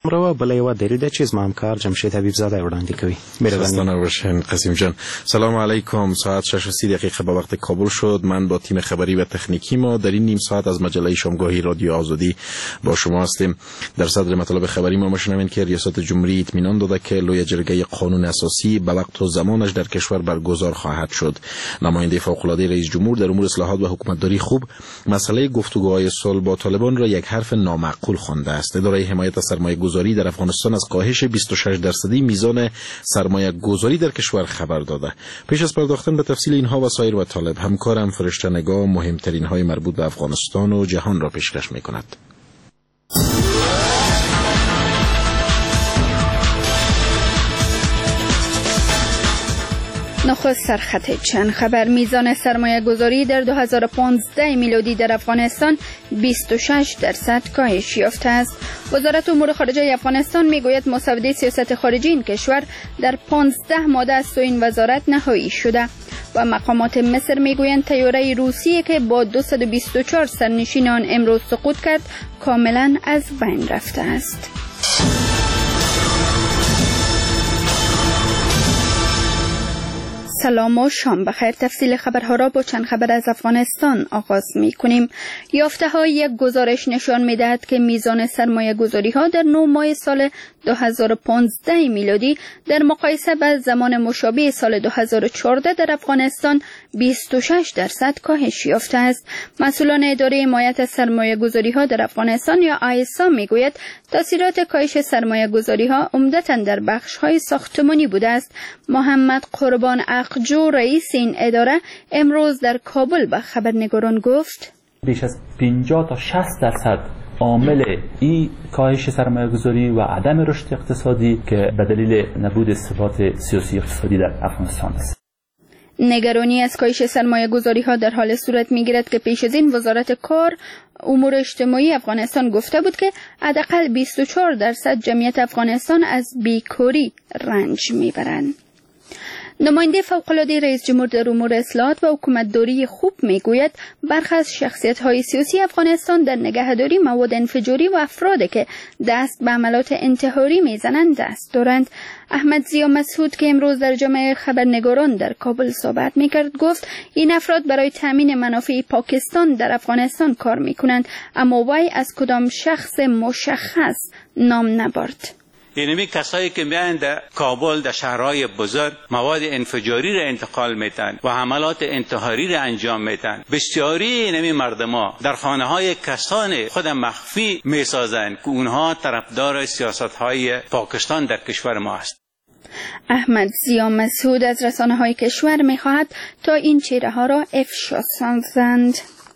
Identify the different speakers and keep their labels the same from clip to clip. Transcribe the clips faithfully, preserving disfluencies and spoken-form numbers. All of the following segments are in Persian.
Speaker 1: امروز بله و دلیل چیز ما همکار جمشید حبیب زاده وړاندې کوي.
Speaker 2: مهرباني باشین قاسم جان. سلام علیکم. ساعت شش و سی دقیقه به وقت کابل شد. من با تیم خبری و تکنیکی ما در این نیم ساعت از مجله شامگاهی رادیو آزادی با شما هستیم. در صدر مطالب خبری ما میشنویم که ریاست جمهوری اطمینان داده که لوی جرگه قانون اساسی به وقت و زمانش در کشور برگزار خواهد شد. نماینده فوق العاده رئیس جمهور در امور اصلاحات و حکومتداری خوب مسئله گفتگوهای صلح با طالبان را یک حرف نامعقول خوانده است. اداره حمایت از سرمایه گذاری در افغانستان از کاهش بیست و شش درصدی میزان سرمایه گذاری در کشور خبر داده. پیش از پرداختن به تفصیل اینها و سایر مطالب همکارم فرشته نگاه مهمترین های مربوط به افغانستان و جهان را پیشکش می‌کند.
Speaker 3: نخست سرخط چند خبر. میزان سرمایه گذاری در دو هزار و پانزده میلادی در افغانستان بیست و شش درصد کاهش یافته است. وزارت امور خارجه افغانستان میگوید مسوده سیاست خارجی این کشور در پانزده ماده از سوی این وزارت نهایی شده و مقامات مصر میگویند طیاره روسیه که با دویست و بیست و چهار سرنشین آن امروز سقوط کرد کاملا از بین رفته است. سلام و شام بخیر. تفصیل خبرها را با چند خبر از افغانستان آغاز می کنیم. یافته های یک گزارش نشان می دهد که میزان سرمایه گذاری ها در نه ماه سال دو هزار و پانزده میلادی در مقایسه با زمان مشابه سال دو هزار و چهارده در افغانستان بیست و شش درصد کاهش یافته است. مسئولان اداره حمایت از سرمایه گذاری ها در افغانستان یا آیسا می گوید تاثیرات کاهش سرمایه گذاری ها عمدتاً در بخش های ساختمانی بوده است. محمد قربان اقجو رئیس این اداره امروز در کابل به خبرنگاران گفت
Speaker 4: بیش از پنجاه تا شصت درصد عامل این کاهش سرمایه‌گذاری و عدم رشد اقتصادی که به دلیل نبود ثبات سیاسی اقتصادی در افغانستان است.
Speaker 3: نگرانی از کاهش سرمایه گذاری ها در حال صورت می گیرد که پیش از این وزارت کار امور اجتماعی افغانستان گفته بود که حداقل بیست و چهار درصد جمعیت افغانستان از بیکاری رنج می برند. نماینده فوق‌العاده رئیس جمهور در امور اصلاحات و حکومتداری خوب میگوید برخی از شخصیت‌های سیاسی افغانستان در نگهداری مواد انفجاری و افرادی که دست به عملات انتحاری میزنند دست دارند. احمد ضیا مسعود که امروز در جمع خبرنگاران در کابل صحبت میکرد گفت این افراد برای تامین منافع پاکستان در افغانستان کار میکنند، اما وی از کدام شخص مشخص نام نبرد.
Speaker 5: اینمی کسایی که میان در کابل در شهرهای بزرگ مواد انفجاری را انتقال میتن و حملات انتحاری را انجام میتن، بسیاری اینمی مردما در خانه های کسان خود مخفی میسازند که اونها طرفدار سیاست های پاکستان در کشور ما است.
Speaker 3: احمد ضیا مسعود از رسانه های کشور میخواهد تا این چهره ها را افشا سازند.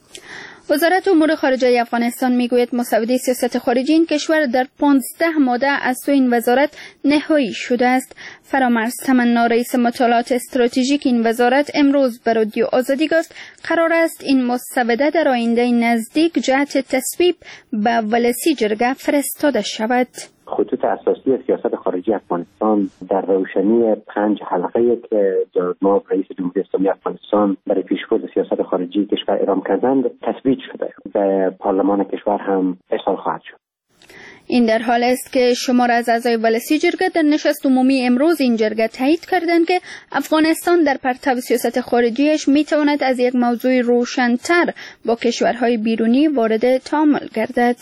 Speaker 3: وزارت امور خارجه افغانستان میگوید مسوده سیاست خارجی این کشور در پانزده ماده از سوی این وزارت نهایی شده است. فرامرز تمنا رئیس مطالعات استراتژیک این وزارت امروز به رادیو آزادی گفت قرار است این مسوده در آینده نزدیک جهت تصویب به ولسی جرگه فرستاده شود.
Speaker 6: خطوط اساسی سیاست خارجی افغانستان در روشنی پنج حلقه که جناب رئیس جمهوری اسلامی افغانستان برای پیشبرد سیاست خارجی کشور اعلام کردند تثبیت شده، به پارلمان کشور هم ارسال خواهد شد.
Speaker 3: این در حال است که شمار از اعضای ولسی جرگه در نشست عمومی امروز این جرگه تایید کردند که افغانستان در پرتو سیاست خارجیش میتواند از یک موضوع روشن‌تر با کشورهای بیرونی وارد تعامل گردد.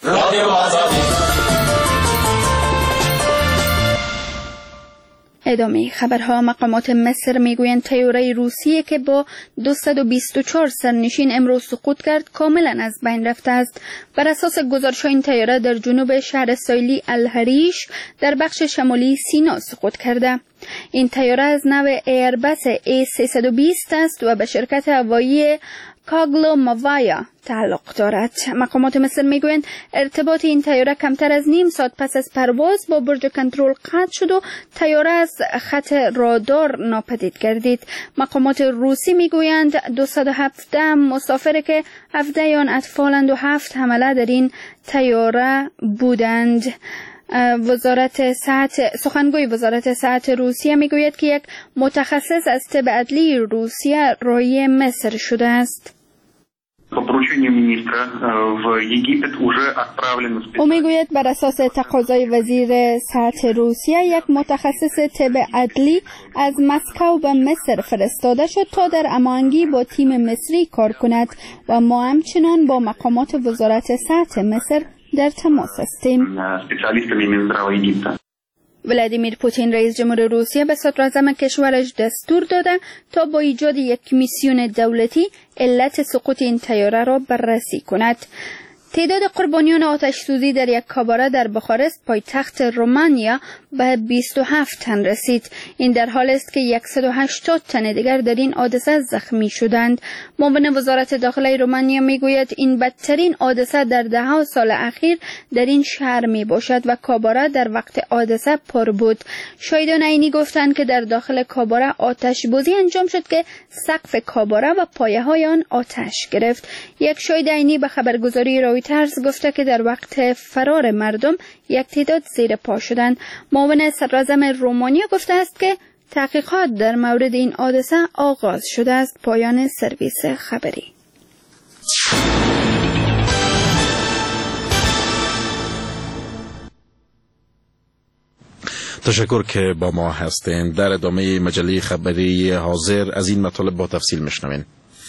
Speaker 3: ادامه خبرها. مقامات مصر میگویند طیاره روسیه که با دویست و بیست و چهار سرنشین امروز سقوط کرد کاملا از بین رفته است. بر اساس گزارش این طیاره در جنوب شهر ساحلی الحریش در بخش شمالی سینا سقوط کرده. این طیاره از نوع ایربس ای سیصد و بیست است و به شرکت هوایی کاگلو موایا تعلق دارد. مقامات مصر میگویند ارتباط این طیاره کمتر از نیم ساعت پس از پرواز با برج کنترل قطع شد و طیاره از خط رادار ناپدید گردید. مقامات روسی میگویند دویست و هفده مسافر که هفده آن اطفالند و هفت حمله در این طیاره بودند. وزارت صحت سخنگوی وزارت صحت روسیه میگوید که یک متخصص از طب عدلی روسیه راهی مصر شده است. او میگوید بر اساس تقاضای وزیر صحت روسیه یک متخصص طب عدلی از مسکو به مصر فرستاده شد تا در هماهنگی با تیم مصری کار کند و ما همچنان با مقامات وزارت صحت مصر در تماس هستیم. ولادیمیر پوتین رئیس جمهور روسیه به صدراعظم کشورش دستور داده تا با ایجاد یک میسیون دولتی علت سقوط این طیاره را بررسی کند. تعداد قربانیان آتش سوزی در یک کاباره در بخارست پایتخت رومانیا به بیست و هفت تن رسید. این در حال است که صد و هشتاد تن دیگر در این حادثه زخمی شدند. معاون وزارت داخلی رومانیا میگوید این بدترین حادثه در ده ها سال اخیر در این شهر می باشد و کاباره در وقت حادثه پر بود. شاهدان عینی گفتند که در داخل کاباره آتش بازی انجام شد که سقف کاباره و پایه های آن آتش گرفت. یک شاهد عینی به خبرگزاری رویترز گفته که در وقت فرار مردم یک تعداد زیر پا شدند. معاون صدراعظم رومانیا گفته است که تحقیقات در مورد این حادثه آغاز شده است. پایان سرویس خبری.
Speaker 2: تشکر که با ما هستین. در ادامه مجله خبری حاضر از این مطالب با تفصیل میشنوین.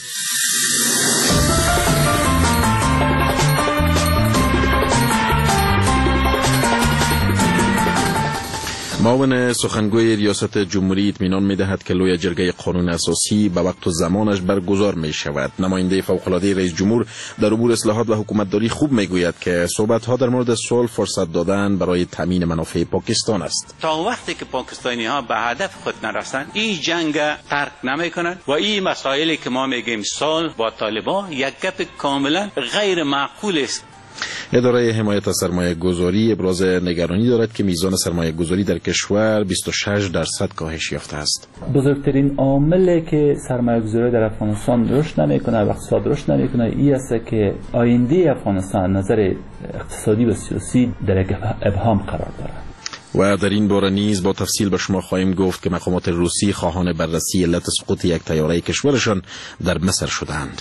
Speaker 2: معاون سخنگوی ریاست جمهوری اطمینان می‌دهد که لوی جرگه قانون اساسی به وقت و زمانش برگزار می‌شود. نماینده فوق‌العاده رئیس جمهور در امور اصلاحات و حکومتداری خوب می‌گوید که صحبت‌ها در مورد صلح فرصت دادن برای تامین منافع پاکستان است.
Speaker 5: تا وقتی که پاکستانی‌ها به هدف خود نرسند این جنگ ترک نمی‌کنند و این مسائلی که ما میگیم صلح با طالبان یک گپ کاملا غیر معقول است.
Speaker 2: اداره حمایت از سرمایه گذاری ابراز نگرانی دارد که میزان سرمایه گذاری در کشور بیست و شش درصد کاهش یافته است.
Speaker 4: بزرگترین عاملی که سرمایه گذاری در افغانستان رشد نمیکنه و اقتصاد رشد نمیکنه این است که آینده افغانستان نظر اقتصادی و سیاسی در یک ابهام قرار دارد.
Speaker 2: و در این باره نیز با تفصیل به شما خواهیم گفت که مقامات روسی خواهان بررسی علت سقوط یک طیاره کشورشان در مصر شدند.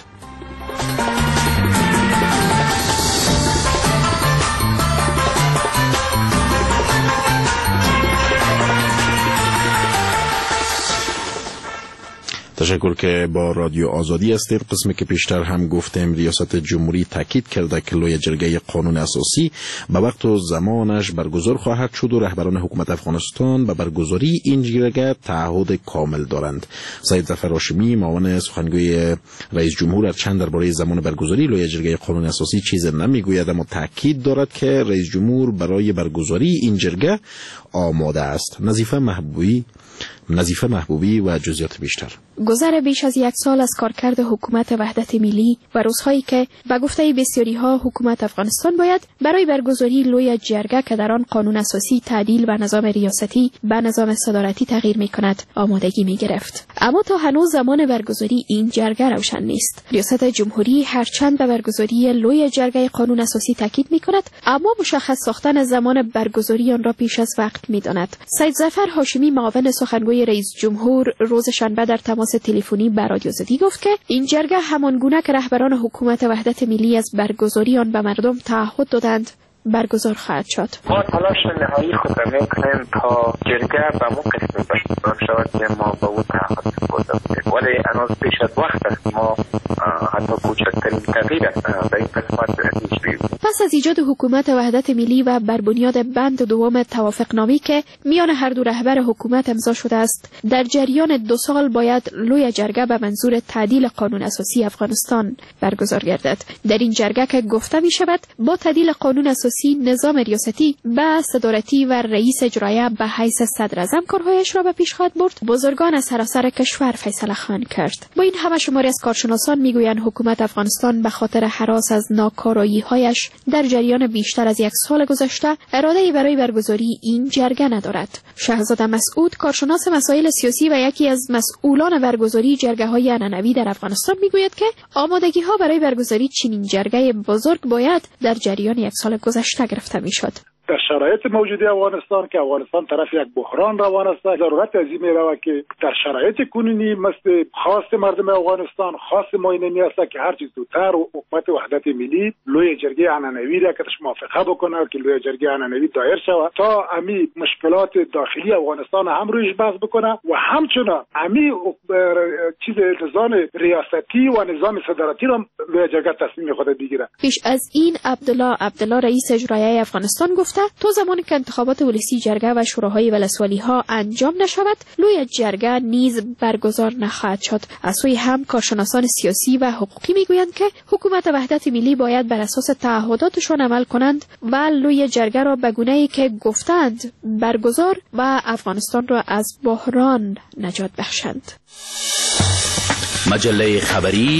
Speaker 2: تشکر که با رادیو آزادی هستید. قسمی که پیشتر هم گفتیم ریاست جمهوری تاکید کرده که لوی جرگه قانون اساسی به وقت و زمانش برگزار خواهد شد و رهبران حکومت افغانستان به برگزاری این جرگه تعهد کامل دارند. سید ظفر هاشمی معاون سخنگوی رئیس جمهور چند درباره زمان برگزاری لوی جرگه قانون اساسی چیز نمیگوید، اما تاکید دارد که رئیس جمهور برای برگزاری این جرگه آماده است. نظیفه محبوبی نظیفه محبوبی و جزئیات بیشتر.
Speaker 7: گذر بیش از یک سال از کارکرد حکومت وحدت ملی و روزهایی که به گفته بسیاری ها حکومت افغانستان باید برای برگزاری لوی جرگه که در آن قانون اساسی تعدیل و نظام ریاستی به نظام صدارتی تغییر می کند آمادگی می گرفت. اما تا هنوز زمان برگزاری این جرگه روشن نیست. ریاست جمهوری هرچند به برگزاری لوی جرگه قانون اساسی تاکید می کند، اما مشخص ساختن زمان برگزاری آن را پیش از وقت می داند. سید ظفر هاشمی معاون سخنگوی رئیس جمهور روز شنبه در تماس تلفنی با رادیو آزادی گفت که این جرگه همان گونه که رهبران حکومت وحدت ملی از برگزاری آن به مردم تعهد دادند برگزار خواهد شد.
Speaker 8: ما تلاش نهایی خود را میکنیم تا جرگه به مو قسم برگزار شود که ما به او تعهد گذاشتیم، ولی هنوز پیش از وقت است. ما حتی کوچکترین تغییر در این قسمت پیش.
Speaker 7: پس از ایجاد حکومت وحدت ملی و بر بنیاد بند دوم توافقنامه‌ای که میان هر دو رهبر حکومت امضا شده است، در جریان دو سال باید لوی جرگه به منظور تعدیل قانون اساسی افغانستان برگزار گردد. در این جرگه که گفته می شود با تعدیل قانون اساسی نظام ریاستی به صدارتی و رئیس اجرایی به حیث صدر اعظم کارهایش را به پیش خواهد برد، بزرگان سراسر کشور فیصله خواهند کرد. با این همه شماری از کارشناسان میگویند حکومت افغانستان به خاطر هراس از ناکارایی‌هایش در جریان بیشتر از یک سال گذشته اراده‌ای برای برگزاری این جرگه ندارد. شهزاده مسعود، کارشناس مسائل سیاسی و یکی از مسئولان برگزاری جرگه‌های عنعنوی در افغانستان میگوید که آمادگی‌ها برای برگزاری چنین جرگه بزرگ باید در جریان یک سال گذشته گرفته میشد.
Speaker 9: در شرایط موجود افغانستان که افغانستان طرف یک بحران روان است، ضرورت از این می‌رود که در شرایط کنونی مثل خواست مردم افغانستان، خواست ما اینمی است که هر چیز زودتر حکومت وحدت ملی لوی جرگه عنعنوی را که موافقه بکنه که لوی جرگه عنعنوی دایر شود تا امی مشکلات داخلی افغانستان هم رویش بحث بکنه و همچنان امی چیز نظام ریاستی و نظام صدارتی را لوی جرگه تصمیم خود بگیره.
Speaker 7: پیش از این عبدالله عبدالله رئیس اجرایی افغانستان گفته تا زمانی که انتخابات ولسی جرگه و شوراهای ولسوالی ها انجام نشود لوی جرگه نیز برگزار نخواهد شد. از سوی هم کارشناسان سیاسی و حقوقی میگویند که حکومت وحدت ملی باید بر اساس تعهداتشان عمل کنند و لوی جرگه را به گونه‌ای که گفتند برگزار و افغانستان را از بحران نجات بخشند.
Speaker 10: مجله خبری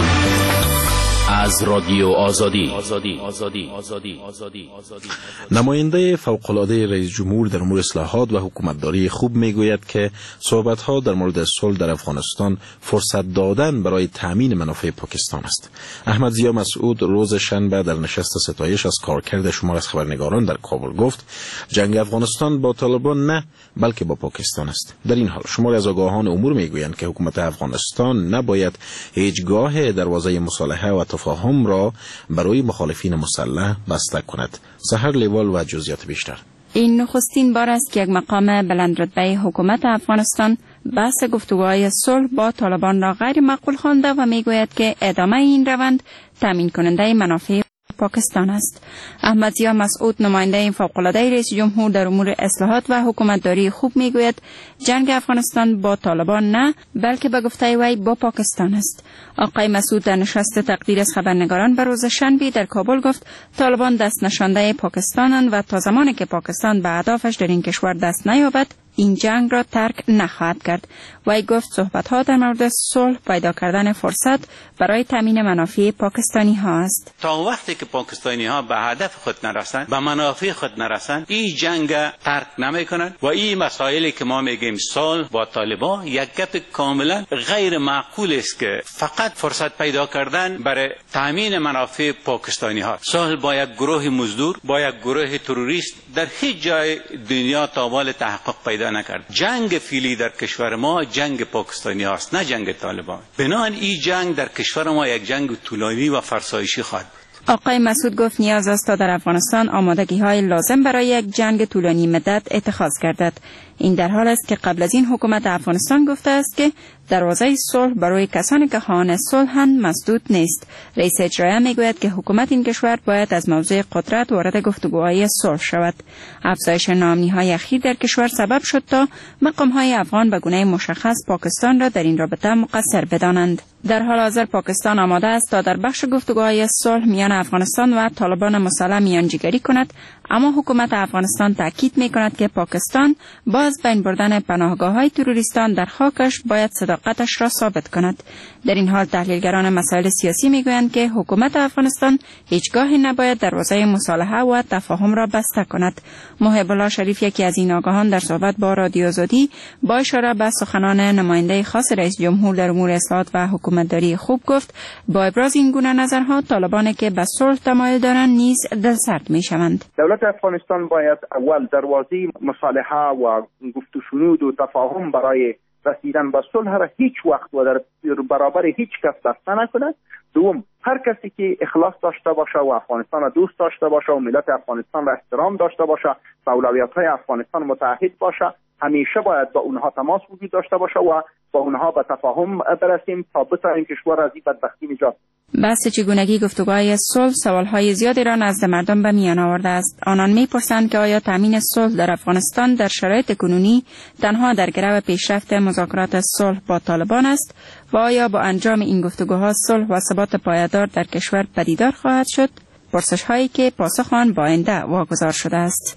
Speaker 10: از رادیو آزادی. آزادی. آزادی. آزادی. آزادی. آزادی.
Speaker 2: نماینده فوق‌العاده رئیس جمهور در امور اصلاحات و حکومتداری خوب میگوید که صحبت‌ها در مورد صلح در افغانستان فرصت دادن برای تامین منافع پاکستان است. احمد ضیا مسعود روز شنبه در نشست ستایش از کارکرد شمار از خبرنگاران در کابل گفت جنگ افغانستان با طالبان نه بلکه با پاکستان است. در این حال شماری از آگاهان امور میگویند که حکومت افغانستان نباید هیچگاه دروازه مصالحه و تفاهم را برای مخالفین مسلح بسته کند. سحر لیوال و جزئیات بیشتر.
Speaker 11: این نخستین بار است که یک مقام بلندرتبه حکومت افغانستان بحث گفتگوهای صلح با طالبان را غیر معقول خوانده و میگوید که ادامه این روند تامین کننده منافع پاکستان است. احمد ضیا مسعود نماینده فوق‌العاده رئیس جمهور در امور اصلاحات و حکومتداری خوب میگوید جنگ افغانستان با طالبان نه بلکه به گفته وی با پاکستان است. آقای مسعود در نشست تقدیر از خبرنگاران به روز شنبه در کابل گفت طالبان دست نشانده پاکستانند و تا زمانی که پاکستان به اهدافش در این کشور دست نیابد این جنگ را ترک نخواهد کرد. وی گفت صحبت‌ها در مورد صلح پیدا کردن فرصت برای تامین منافع پاکستانی ها است.
Speaker 5: تا وقتی که پاکستانی ها به هدف خود نرسند، به منافع خود نرسند، این جنگ ترک نمی‌کنند و این مسائلی که ما میگیم صلح با طالبان یک گپ کاملا غیر معقول است که فقط فرصت پیدا کردن برای تامین منافع پاکستانی ها. صلح با یک گروه مزدور، با یک گروه تروریست در هیچ جای دنیا تا حال تحقق پیدا نکرد. جنگ فعلی در کشور ما جنگ پاکستانی هاست نه جنگ طالبان. بنابراین این جنگ در کشور ما یک جنگ طولانی و فرسایشی خواهد بود.
Speaker 11: آقای مسعود گفت نیاز است تا در افغانستان آمادگی های لازم برای یک جنگ طولانی مدت اتخاذ گردد. این در حال است که قبل از این حکومت افغانستان گفته است که دروازه صلح برای کسانی که خواهان صلح‌اند مسدود نیست. رئیس اجرایی میگوید که حکومت این کشور باید از موضوع قدرت وارد گفتگوهای صلح شود. افزایش ناامنی‌های اخیر در کشور سبب شد تا مقام‌های افغان به گونه مشخص پاکستان را در این رابطه مقصر بدانند. در حال حاضر پاکستان آماده است تا در بخش گفتگوهای صلح میان افغانستان و طالبان مسلح میانجیگری کند، اما حکومت افغانستان تاکید می‌کند که پاکستان با از بین بردن پناهگاه‌های تروریستان در خاکش باید صداقتش را ثابت کند. در این حال تحلیلگران مسائل سیاسی میگویند که حکومت افغانستان هیچگاهی نباید دروازه مصالحه و تفاهم را بسته کند. محب الله شریف یکی از این آگاهان در صحبت با رادیو آزادی با اشاره به سخنان نماینده خاص رئیس جمهور در امور اصلاحات و حکومتداری خوب گفت با ابراز این گونه نظرها طالبانی که به صلح تمایل دارند نیز دلسرد میشوند.
Speaker 8: دولت افغانستان باید اول دروازه مصالحه و گفت و شنود و تفاهم برای رسیدن به صلح را هیچ وقت و در برابر هیچ کس بسته نکند. دوم، هر کسی که اخلاص داشته باشه و افغانستان را دوست داشته باشه و ملت افغانستان را احترام داشته باشه و اولویت‌های افغانستان متحد باشه همیشه باید با اونها تماس وجود داشته باشه و با اونها به تفاهم برسیم تا بتوانیم کشور از این بدبختی نجات.
Speaker 11: بحث چگونگی گفتگوهای صلح سوالهای زیادی را نزد مردم به میان آورده است. آنان می‌پرسند که آیا تامین صلح در افغانستان در شرایط کنونی تنها در گرو پیشرفت مذاکرات صلح با طالبان است و آیا با انجام این گفتگوها صلح و ثبات پایدار در کشور پدیدار خواهد شد؟ پرسش‌هایی که پاسخ آن با آینده واگذار شده است.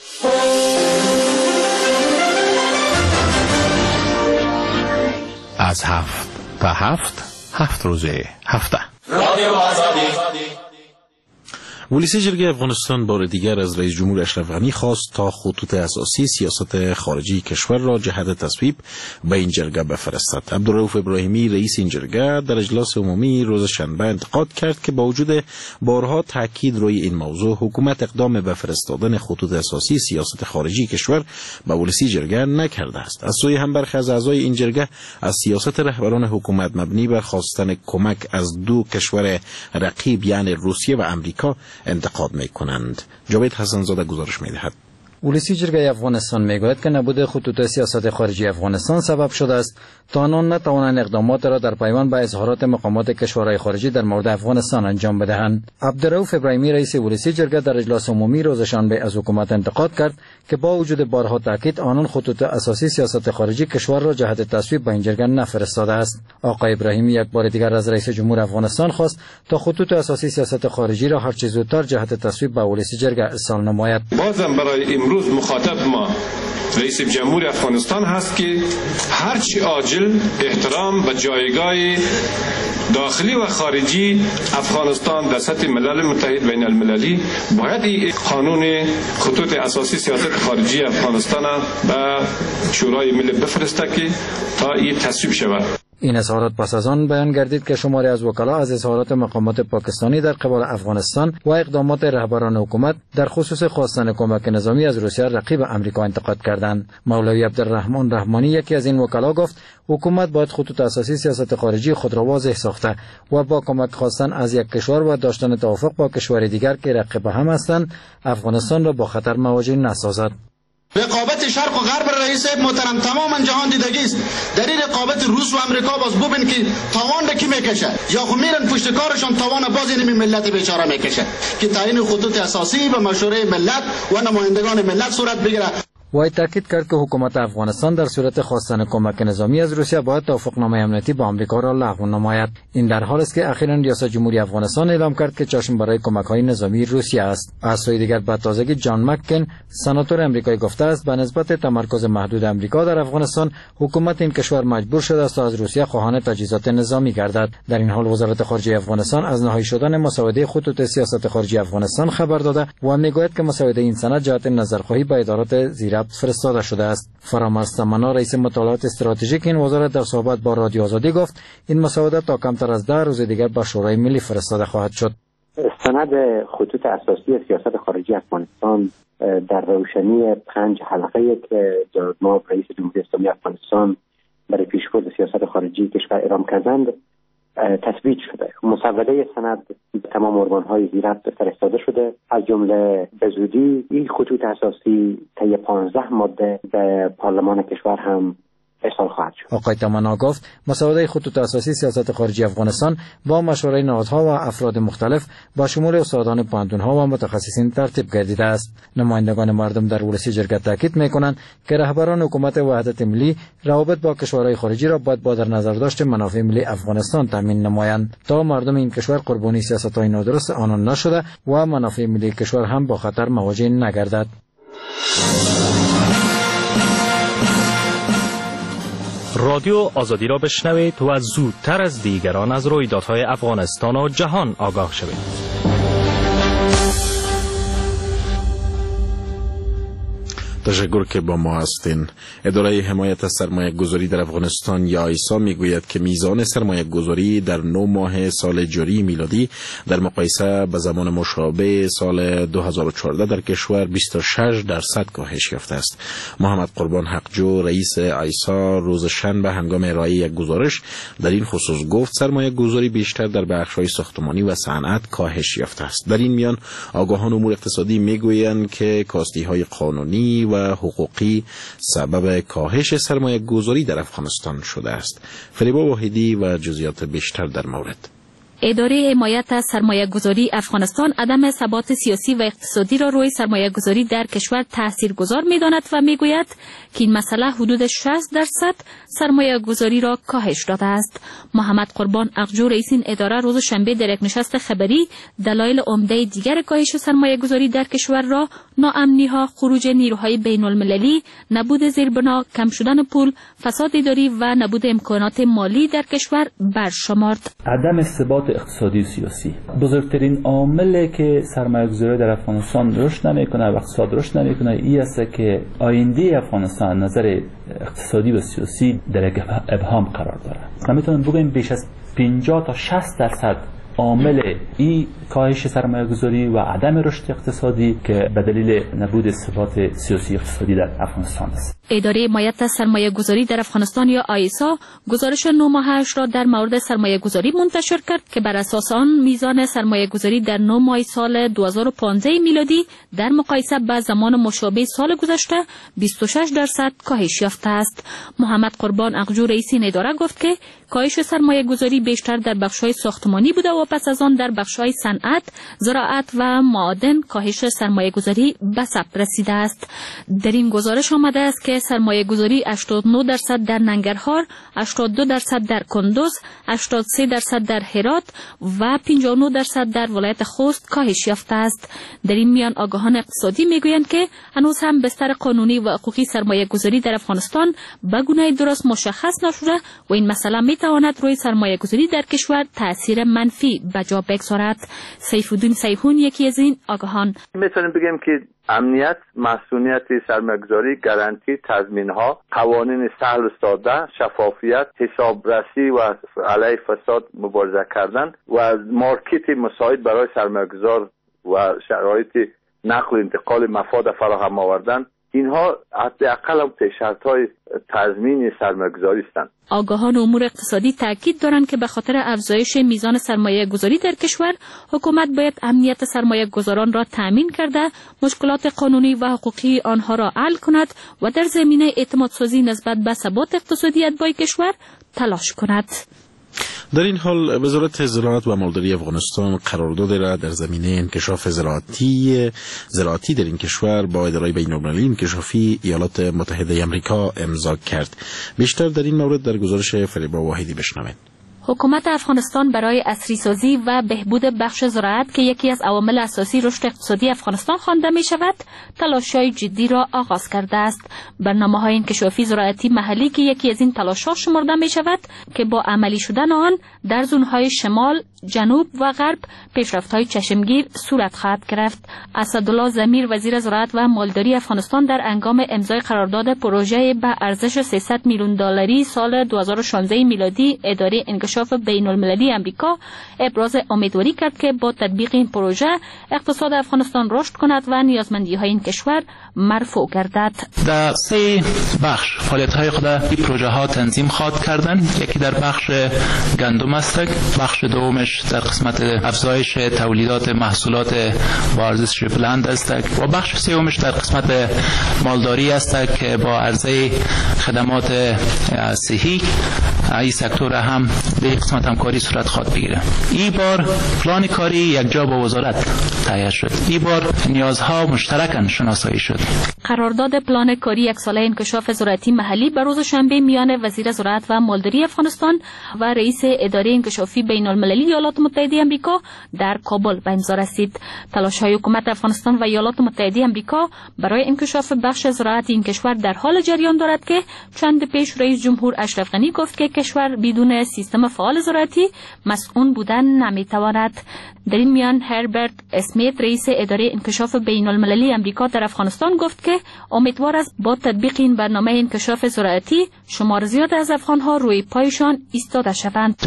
Speaker 10: از هفت تا هفت هفت روزه هفته
Speaker 2: رادیو آزادی ولسی جرگه افغانستان بار دیگر از رئیس جمهور اشرف غنی خواست تا خطوط اساسی سیاست خارجی کشور را جهت تصویب به این جرگه بفرستد. عبدالرؤوف ابراهیمی رئیس این جرگه در اجلاس عمومی روز شنبه انتقاد کرد که با وجود بارها تاکید روی این موضوع، حکومت اقدام به فرستادن خطوط اساسی سیاست خارجی کشور به ولسی جرگه نکرده است. از سوی هم برخی از اعضای این جرگه از سیاست رهبران حکومت مبنی بر خواستن کمک از دو کشور رقیب یعنی روسیه و امریکا انتقاد می‌کنند. جاوید حسن‌زاده گزارش می‌دهد.
Speaker 12: ولسی جرگه افغانستان میگوید که نبود خطوط سیاست خارجی افغانستان سبب شده است تا آنان نتوانند اقدامات را در پیوند به اظهارات مقامات کشورهای خارجی در مورد افغانستان انجام بدهند. عبدالرؤوف ابراهیمی رئیس ولسی جرگه در اجلاس عمومی روز شنبه از حکومت انتقاد کرد که با وجود بارها تاکید آنان خطوط اساسی سیاست خارجی کشور را جهت تصویب به این جرگه نفرستاده است. آقای ابراهیمی یک بار دیگر از رئیس جمهور افغانستان خواست تا خطوط اساسی سیاست خارجی را هر چه زودتر جهت تصویب به ولسی جرگه ارسال نماید.
Speaker 13: بازم برای امروز مخاطب ما رئیس جمهور افغانستان هست که هرچی عاجل احترام به جایگاه داخلی و خارجی افغانستان در سطح ملل متحد بین المللی باید این قانون خطوط اساسی سیاست خارجی افغانستان به شورای ملی بفرسته که تا این تصویب شود.
Speaker 12: این اظهارات پس از آن بیان گردید که شماری از وکلا از اظهارات مقامات پاکستانی در قبال افغانستان و اقدامات رهبران حکومت در خصوص خواستن کمک نظامی از روسیه رقیب امریکا انتقاد کردند. مولوی عبدالرحمن رحمانی یکی از این وکلا گفت حکومت باید خطوط اساسی سیاست خارجی خود را واضح ساخته و با کمک خواستن از یک کشور و داشتن توافق با کشور دیگر که رقیب هم هستند افغانستان را با خطر مواجه نسازد.
Speaker 14: رقابت شرق و غرب رئیس محترم تماما جهان دیدگی است. در این رقابت روس و امریکا باز ببین که تاوان به کی میکشه یا خو میرن پشت کارشون تاوان باز این ملت بیچاره میکشه که تعیین خطوط اساسی به مشوره ملت و نمایندگان ملت صورت بگیره.
Speaker 12: وی تاکید کرد که حکومت افغانستان در صورت خواستن کمک نظامی از روسیه باید توافقنامه امنیتی با آمریکا را لغو نماید. این در حالی است که اخیراً ریاست جمهوری افغانستان اعلام کرد که چشم برای کمک‌های نظامی روسیه است. از سوی دیگر به تازگی جان مککن سناتور امریکایی گفته است به نسبت تمرکز محدود امریکا در افغانستان حکومت این کشور مجبور شده است از روسیه خواهان تجهیزات نظامی گردد. در این حال وزارت خارجه افغانستان از نهایی شدن مسوده خطوط سیاست خارجی افغانستان خبر داده و میگوید که مسوده این سند جهت نظرخواهی به ادارات زیربط فرستاده شده است. فرامرز تمنا رئیس مطالعات استراتژیک این وزارت در صحبت با رادیو آزادی گفت این مسوده تا کمتر از ده روز دیگر به شورای ملی فرستاده خواهد شد.
Speaker 6: سند خطوط اساسی سیاست خارجی افغانستان در روشنی پنج حلقه که جناب ما رئیس جمهوری اسلامی افغانستان برای پیشبرد سیاست خارجی کشور اعلام کردند تثبیت شده. مسوده سند به تمام ارگان‌های زیربط فرستاده شده، از جمله به زودی این خطوط اساسی طی پانزده ماده به پارلمان کشور هم ارسال خواهد شد.
Speaker 12: آقای تمنا گفت مسوده خطوط اساسی سیاست خارجی افغانستان با مشورت نهادها و افراد مختلف با شمول استادان پوهنتون‌ها و متخصصین ترتیب گردیده است. نمایندگان مردم در ولسی جرگه تاکید می‌کنند که رهبران حکومت وحدت ملی روابط با کشورهای خارجی را باید با در نظر داشت منافع ملی افغانستان تامین نمایند تا مردم این کشور قربانی سیاست‌های نادرست آنان نشده و منافع ملی کشور هم با خطر مواجه نگردد.
Speaker 15: رادیو آزادی را بشنوید و زودتر از دیگران از رویدادهای افغانستان و جهان آگاه شوید.
Speaker 2: تشکر که با ما هستین. اداره حمایت از سرمایه گذاری در افغانستان یا آیسا میگوید که میزان سرمایه گذاری در نه ماه سال جاری میلادی در مقایسه به زمان مشابه سال دو هزار و چهارده در کشور بیست و شش درصد کاهش یافته است. محمد قربان حقجو رئیس آیسا روز شنبه هنگام ارائه یک گزارش در این خصوص گفت سرمایه گذاری بیشتر در بخش‌های ساختمانی و صنعت کاهش یافته است. در این میان آگاهان امور اقتصادی میگویند که کاستی‌های قانونی و حقوقی سبب کاهش سرمایه گذاری در افغانستان شده است. فریبا واحدی و جزئیات بیشتر در مورد.
Speaker 16: اداره حمایت از سرمایه گذاری افغانستان عدم ثبات سیاسی و اقتصادی را روی سرمایه گذاری در کشور تاثیرگذار می داند و می گوید که این مسئله حدود شصت درصد سرمایه گذاری را کاهش داده است. محمد قربان اقجو رئیس این اداره روز شنبه در یک نشست خبری دلایل عمده دیگر کاهش سرمایه گذاری در کشور را ناامنی ها، خروج نیروهای بین المللی، نبود زیربنا، کم شدن پول، فساد اداری و نبود امکانات مالی در کشور برشمرد.
Speaker 4: عدم ثبات اقتصادی و سیاسی. بزرگترین عاملی که سرمایه‌گذاری در افغانستان رشد نمیکنه و اقتصاد رشد نمیکنه این است که آینده افغانستان نظر اقتصادی و سیاسی در یک ابهام قرار داره. ما میتونیم بگیم بیش از پنجاه تا شصت درصد عامل این کاهش سرمایه‌گذاری و عدم رشد اقتصادی که به دلیل نبود ثبات سیاسی اقتصادی در افغانستان است.
Speaker 16: اداره حمایت سرمایه‌گذاری در افغانستان یا آیسا گزارش نه ماهش را در مورد سرمایه‌گذاری منتشر کرد که بر اساس آن میزان سرمایه‌گذاری در نه ماه سال دو هزار و پانزده میلادی در مقایسه با زمان مشابه سال گذشته بیست و شش درصد کاهش یافته است. محمد قربان اقجو رئیس این اداره گفت که کاهش سرمایه‌گذاری بیشتر در بخش‌های ساختمانی بوده و پس از آن در بخش‌های صنعت، زراعت و معادن کاهش سرمایه‌گذاری به ثبت رسیده است. در این گزارش آمده است که سرمایه‌گذاری هشتاد و نه درصد در ننگرهار، هشتاد و دو درصد در کندوز، هشتاد و سه درصد در هرات و پنجاه و نه درصد در ولایت خوست کاهش یافته است. در این میان آگاهان اقتصادی میگویند که هنوز هم بستر قانونی و حقوقی سرمایه‌گذاری در افغانستان به گونه درست مشخص نشده و این مسئله میتواند روی سرمایه‌گذاری در کشور تأثیر منفی به جا بگذارد. سیف‌الدین سیحون یکی از این آگاهان
Speaker 17: میتونیم بگیم که امنیت، مسئولیت سرمایه‌گذاری، گارانتی، تضمین‌ها، قوانین سهل و ساده، شفافیت، حسابرسی و علیه فساد مبارزه کردن و مارکت مساعد برای سرمایه‌گذار و شرایط نقل و انتقال مفاد فراهم آوردن، اینها حداقل هم شرط‌های تضمین سرمایه‌گذاری هستند.
Speaker 16: آگاهان امور اقتصادی تاکید دارند که به خاطر افزایش میزان سرمایه گذاری در کشور حکومت باید امنیت سرمایه گذاران را تأمین کرده، مشکلات قانونی و حقوقی آنها را حل کند و در زمینه اعتماد سازی نسبت به ثبات اقتصادی اتباع کشور تلاش کند.
Speaker 2: در این حال وزارت زراعت و مالداری افغانستان قرارداد را در زمینه انکشاف زراعتی زراعتی در این کشور با اداره بین‌المللی انکشافی ایالات متحده آمریکا امضا کرد. بیشتر در این مورد در گزارش فریبا واحدی بشنوید.
Speaker 16: حکومت افغانستان برای عصری سازی و بهبود بخش زراعت که یکی از عوامل اساسی رشد اقتصادی افغانستان خوانده می شود، تلاش‌های جدی را آغاز کرده است. برنامه‌های انکشافی زراعتی محلی که یکی از این تلاش‌ها شمرده می شود که با عملی شدن آن در زون‌های شمال، جنوب و غرب پیشرفت‌های چشمگیر صورت خواهد گرفت. اسدالله ضمیر وزیر زراعت و مالداری افغانستان در هنگام امضای قرارداد پروژه به ارزش سیصد میلیون دلاری سال دو هزار و شانزده میلادی اداره انکشاف بین‌المللی آمریکا ابراز امیدواری کرد که با تطبیق این پروژه اقتصاد افغانستان رشد کند و نیازمندی‌های این کشور مرفوع گردد.
Speaker 18: در سه بخش فعالیت‌های خود این پروژه ها تنظیم خواهد کردن. یکی در بخش گندم است، بخش دومش در قسمت افزایش تولیدات محصولات با ارزش بلند است و بخش سومش در قسمت مالداری است که با عرضه خدمات صحی این سکتور هم به قسمت همکاری صورت خواهد بگیره. این بار پلان کاری یک جا با وزارت تهیه شد. این بار نیازها مشترکاً شناسایی شد.
Speaker 16: قرارداد پلان کاری یک ساله انکشاف زراعتی محلی به روز شنبه میان وزیر زراعت و مالداری افغانستان و رئیس اداره انکشافی بین‌المللی ایالات متحده آمریکا در کابل به امضا رسید. تلاش‌های حکومت افغانستان و ایالات متحده آمریکا برای انکشاف بخش زراعت این کشور در حال جریان دارد که چند پیش رئیس جمهور اشرف غنی گفت که کشور بدون سیستم فعال زراعتی مسئول بودن نمیتواند. در این میان هربرت اسمیت رئیس اداره انکشاف بین‌المللی آمریکا در افغانستان گفت که امیدوار است با تطبیق این برنامه انکشاف زراعتی شمار زیاد از افغان‌ها روی پایشان ایستاده شوند.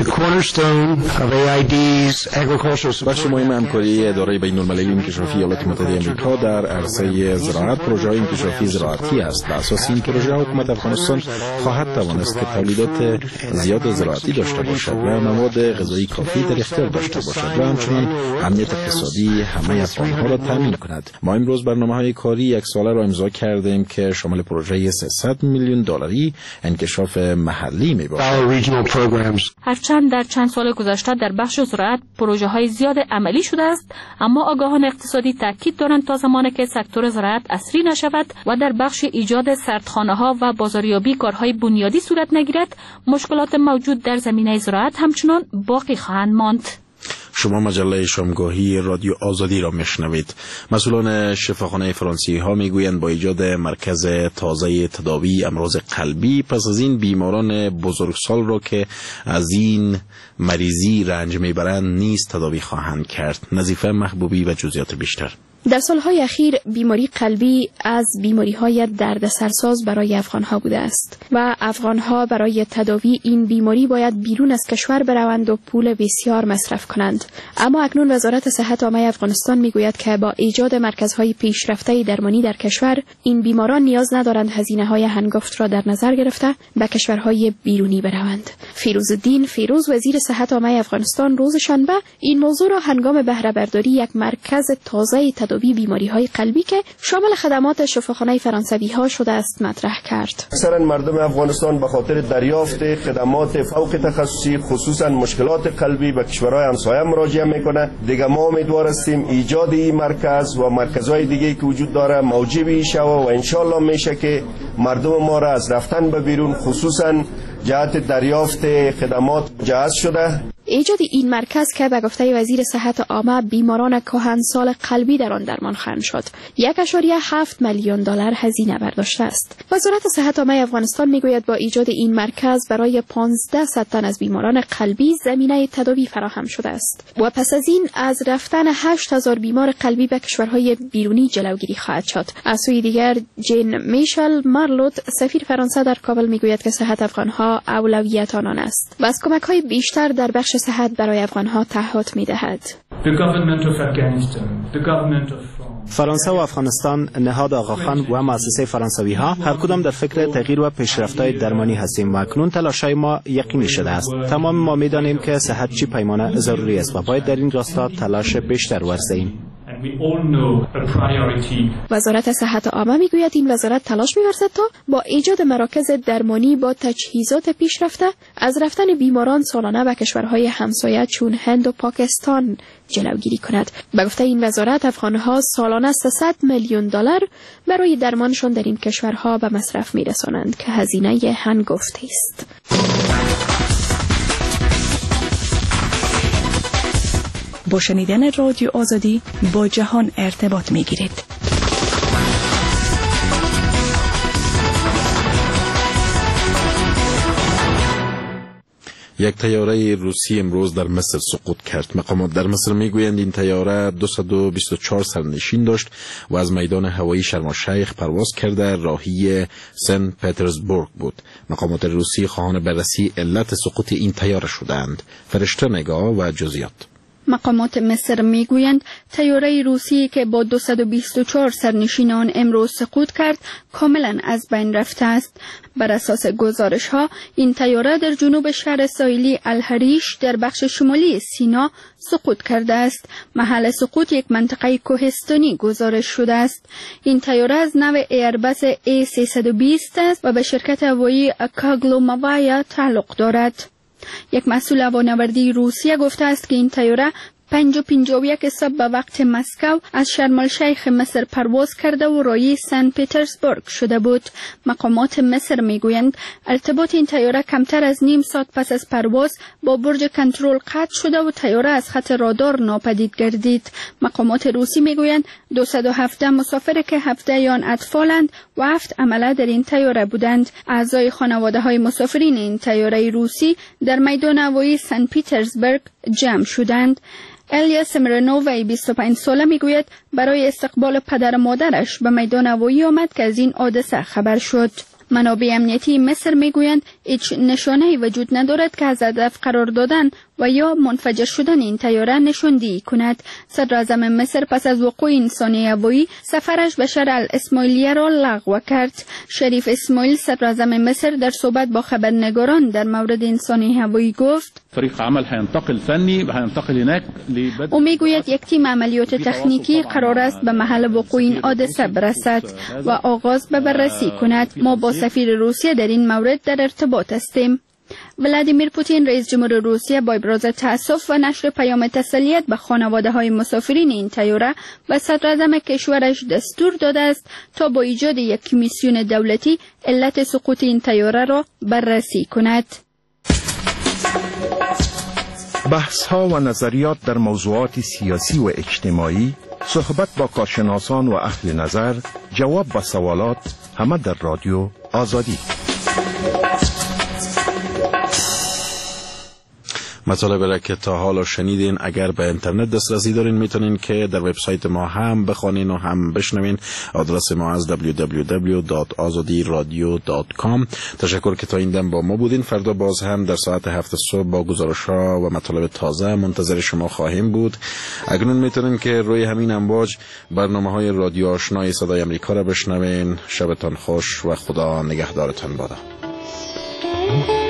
Speaker 2: بخش مهم همکاری اداره بین‌المللی انکشافی ایالات متحده آمریکا در عرصه زراعت پروژه انکشافی زراعتی است. بر اساس این پروژه حکومت افغانستان خواهد توانست که تولیدات زیاد زراعتی داشته باشد و مواد غذایی کافی در اختیار داشته باشد و همچنین امنیت اقتصادی همه افغان‌ها را تامین کند. ما امروز برنامه‌های کاری یک ساله را امضا کردیم که شامل پروژه سیصد میلیون دلاری انکشاف محلی می‌باشد.
Speaker 16: هرچند در چند سال گذشته در بخش زراعت پروژه‌های زیاد عملی شده است، اما آگاهان اقتصادی تاکید دارند تا زمانی که سکتور زراعت عصری نشود و در بخش ایجاد سردخانه‌ها و بازاریابی کارهای بنیادی صورت نگیرد، مشکلات موجود در زمینه زراعت همچنان باقی خواهند ماند.
Speaker 2: شما مجله شامگاهی رادیو آزادی را میشنوید. مسئولان شفاخانه فرانسوی ها میگویند با ایجاد مرکز تازه تداوی امراض قلبی پس از این بیماران بزرگسال را که از این مریضی رنج میبرند نیز تداوی خواهند کرد. نظیفه محبوبی و جزئیات بیشتر.
Speaker 7: در سالهای اخیر بیماری قلبی از بیماری‌های دردسرساز برای افغان‌ها بوده است و افغان‌ها برای تداوی این بیماری باید بیرون از کشور بروند و پول بسیار مصرف کنند. اما اکنون وزارت صحت عامه افغانستان میگوید که با ایجاد مرکزهای پیشرفته درمانی در کشور این بیماران نیاز ندارند هزینه‌های هنگفت را در نظر گرفته به کشورهای بیرونی بروند. فیروزالدین فیروز وزیر صحت عامه افغانستان روز شنبه این موضوع را هنگام بهره برداری یک مرکز تازه تداوی بیماری‌های قلبی که شامل خدمات شفاخانه فرانسوی‌ها شده است مطرح کرد.
Speaker 19: اکثرا مردم افغانستان به خاطر دریافت خدمات فوق تخصصی خصوصا مشکلات قلبی به کشورهای همسایه مراجعه میکنه. دیگه ما امیدوار هستیم ایجاد این مرکز و مرکزهای دیگه که وجود داره موجب شود و انشالله میشه که مردم ما را از رفتن به بیرون خصوصا جهت دریافت خدمات جهت شده.
Speaker 7: ایجاد این مرکز که به گفته وزیر صحت عامه بیماران کهنسال قلبی در آن درمان خواهند شد یک و هفت میلیون دلار هزینه برداشته است. وزارت صحت عامه افغانستان میگوید با ایجاد این مرکز برای پانزده تن از بیماران قلبی زمینه تداوی فراهم شده است و پس از این از رفتن هشت هزار بیمار قلبی به کشورهای بیرونی جلوگیری خواهد شد. از سوی دیگر جین میشل مارلوت سفیر فرانسه در کابل میگوید که صحت افغانها اولویت آنان است و از کمک‌های بیشتر در بخش صحت برای افغانها تعهد می‌دهد.
Speaker 1: فرانسه و افغانستان، نهاد آقاخان و مؤسسه فرانسوی ها هر کدام در فکر تغییر و پیشرفت‌های درمانی هستیم و اکنون تلاش‌های ما یقینی شده است. تمام ما می‌دانیم که صحت چی پیمانه ضروری است و باید در این راستا تلاش بیشتر ورزیم.
Speaker 7: وزارت صحت عامه میگوید این وزارت تلاش می‌ورزد تا با ایجاد مراکز درمانی با تجهیزات پیشرفته از رفتن بیماران سالانه به کشورهای همسایه چون هند و پاکستان جلوگیری کند. به گفته این وزارت افغانها سالانه سیصد میلیون دلار برای درمانشان در این کشورها به مصرف می‌رسانند که هزینه هنگفتی است.
Speaker 20: با شنیدن رادیو آزادی با جهان ارتباط می گیرید.
Speaker 2: یک طیاره روسی امروز در مصر سقوط کرد. مقامات در مصر میگویند این طیاره دویست و بیست و چهار سرنشین داشت و از میدان هوایی شرم الشیخ پرواز کرده راهی سن پترزبورگ بود. مقامات روسی خواهان بررسی علت سقوط این طیاره شدند. فرشته نگاه و جزئیات.
Speaker 3: مقامات مصر میگویند طیاره روسی که با دویست و بیست و چهار سرنشینان امروز سقوط کرد کاملا از بین رفته است. بر اساس گزارش ها این طیاره در جنوب شهر ساحلی الحریش در بخش شمالی سینا سقوط کرده است. محل سقوط یک منطقه کوهستانی گزارش شده است. این طیاره از نوع ایربس ای سیصد و بیست است و به شرکت هوایی کاگلوماوایا تعلق دارد. یک مسئول هوانوردی روسیه گفته است که این طیاره پنج و پنجاه و یک صبح به وقت مسکو از شرم الشیخ مصر پرواز کرده و راهی سن پترزبورگ شده بود. مقامات مصر میگویند ارتباط این طیاره کمتر از نیم ساعت پس از پرواز با برج کنترل قطع شده و طیاره از خط رادار ناپدید گردید. مقامات روسی میگویند دویست و هفده مسافر که هفده آن اطفالند و هفت عمله در این طیاره بودند. اعضای خانواده های مسافرین این طیاره روسی در میدان هوایی سن پترزبورگ جمع شدند. الیا سمرنووی بیست و پنج ساله میگوید برای استقبال پدر و مادرش به میدان هوایی آمد که از این حادثه خبر شد. منابع امنیتی مصر میگویند هیچ نشانه‌ای وجود ندارد که از هدف قرار دادن و یا منفجر شدن این طیاره نشاندهی کند. صدراعظم مصر پس از وقوع این ثانیه هوایی سفرش به شهر الاسماعیلیه را لغو کرد. شریف اسماعیل صدراعظم مصر در صحبت با خبرنگاران در مورد این ثانیه هوایی گفت
Speaker 21: فريق عمل هينتقل فني وهينتقل هناك لبدء
Speaker 3: او میگوید یک تیم عملیات تکنیکی قرار است به محل وقوع این حادثه برسد و آغاز به بررسی کند. ما با سفیر روسیه در این مورد در ارتباط هستیم. ولادیمیر پوتین رئیس جمهور روسیه با ابراز تأسف و نشر پیام تسلیت به خانواده های مسافرین این طیاره و صدراعظم کشورش دستور داده است تا با ایجاد یک کمیسیون دولتی علت سقوط این طیاره را بررسی کند.
Speaker 9: بحث ها و نظریات در موضوعات سیاسی و اجتماعی، صحبت با کارشناسان و اهل نظر، جواب به سوالات، همه در رادیو آزادی.
Speaker 2: مطالب را که تا حالا شنیدین اگر به اینترنت دسترسی دارین میتونین که در وبسایت ما هم بخوانین و هم بشنوین. آدرس ما از دبلیو دبلیو دبلیو دات آزادی رادیو دات کام. تشکر که تا این دم با ما بودین. فردا باز هم در ساعت هفت صبح با گزارش‌ها و مطالب تازه منتظر شما خواهیم بود. اکنون میتونین که روی همین امواج برنامه‌های رادیو آشنای صدای آمریکا را بشنوین. شبتان خوش و خدا نگهدارتان بادا.